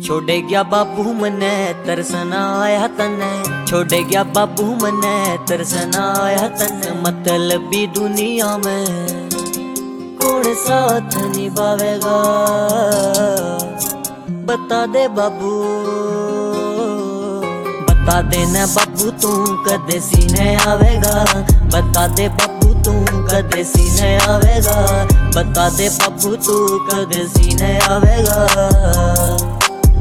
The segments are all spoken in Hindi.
छोड़े गया बाबू मने तरसना आया तने, छोड़े गया बाबू मने तरसना आया तने। मतलबी दुनिया में कौन साथ निभावेगा, बता दे बाबू, बता देना बाबू तू कदे सीने आवेगा, बता दे बाबू तू कदे सीने आवेगा, बता दे बाबू तू कदे सीने आवेगा।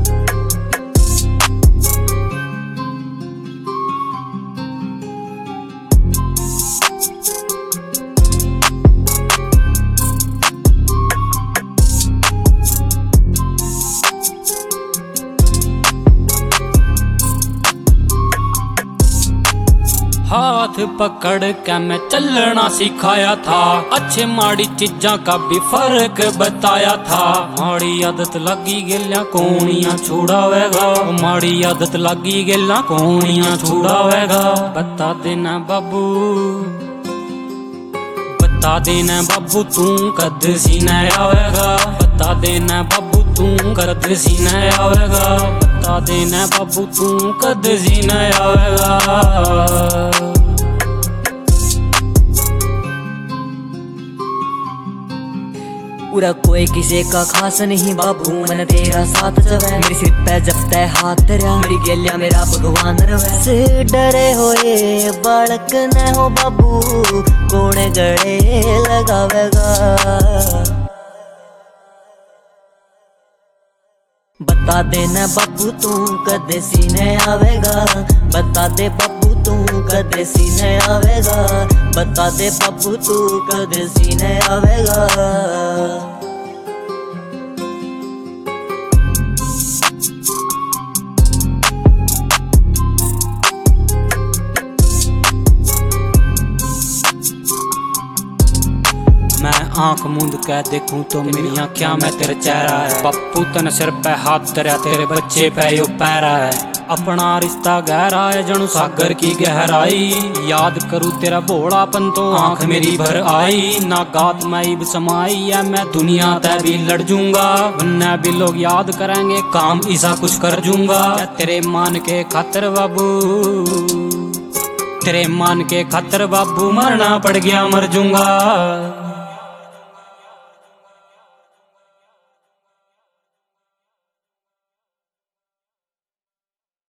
हाथ पकड़ के मैं चलना सिखाया था, अच्छे माड़ी चीजा का भी फर्क बताया था। माड़ी आदत लगी गेल्या कोनिया छुड़ावेगा, माड़ी आदत लगी गेल्या कोनिया छुड़ावेगा। बता देना बाबू, बता देना बाबू तू कद सीने आवेगा, बता देना बाबू तू कद सीने आवेगा, बता देना बाबू तू कद सीने आवेगा। पूरा कोई किसी का खास नहीं बाबू, मन तेरा साथ चवे, मेरे सिर पे जपते हाथ तेरा, मेरी गेलिया मेरा भगवान रवे। से डरे होए बालक न हो बाबू, कौन गड़े लगावेगा। बता देना बाबू तू कदे सीने आवेगा, बता दे बाबू तू कदे सीने आवेगा, बता दे बाबू तू कदे सीने आवेगा। मैं आंख मूंद के देखूं तो मेरी आँखियां में तेरा चेहरा है। पप्पू तन सिर पे हाथ धरा, तेरे बच्चे पे यो पैरा है। अपना रिश्ता गहरा है जणु सागर की गहराई, याद करूं तेरा भोलापन तो आंख मेरी भर आई। ना गात में इब समाई है, मैं दुनिया तय भी लड़ जूंगा, वरना भी लोग याद करेंगे काम ऐसा कुछ कर जूंगा। तेरे मान के खातिर बाबू, तेरे मान के खातिर बाबू मरना पड़ गया मर जूंगा।